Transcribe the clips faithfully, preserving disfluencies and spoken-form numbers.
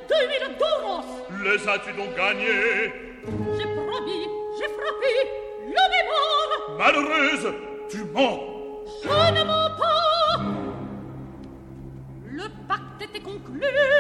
deux mille douros. Les as-tu donc gagnés? J'ai promis, j'ai frappé, l'homme est mort. Malheureuse, tu mens. Je ne mens pas. Le pacte était conclu.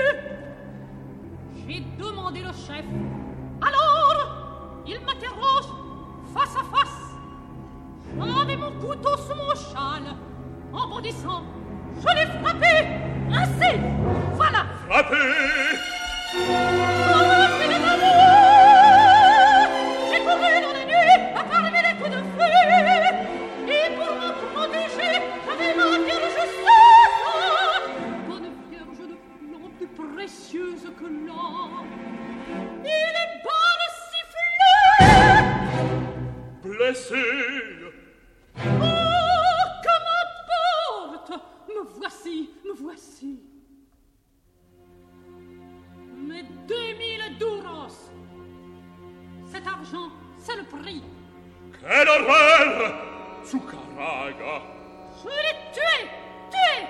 J'ai demandé le chef. Alors, il m'interroge face à face. J'avais mon couteau sous mon châle. En bondissant, je l'ai frappé. Ainsi, voilà. Frappé. Comment c'est de l'amour? J'ai couru dans la nuit à calmer les coups de feu. Et pour m'en protéger, j'avais ma vierge seule. Bonne vierge de flanc plus précieuse que l'or. Et les balles sifflaient. Blessé. Oh, que m'importe! Me voici, me voici. Mes deux mille douros. Cet argent, c'est le prix. Quelle horreur! Zucaraga. Je l'ai tué, tué.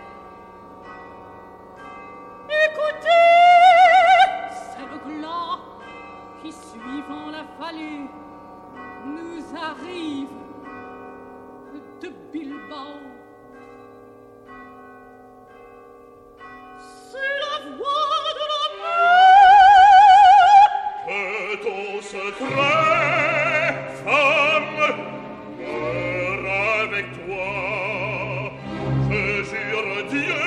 Écoutez, c'est le gland qui, suivant la vallée, nous arrive de Bilbao. C'est la voix de l'amour. Que ton secret, femme, meurt avec toi. Je jure Dieu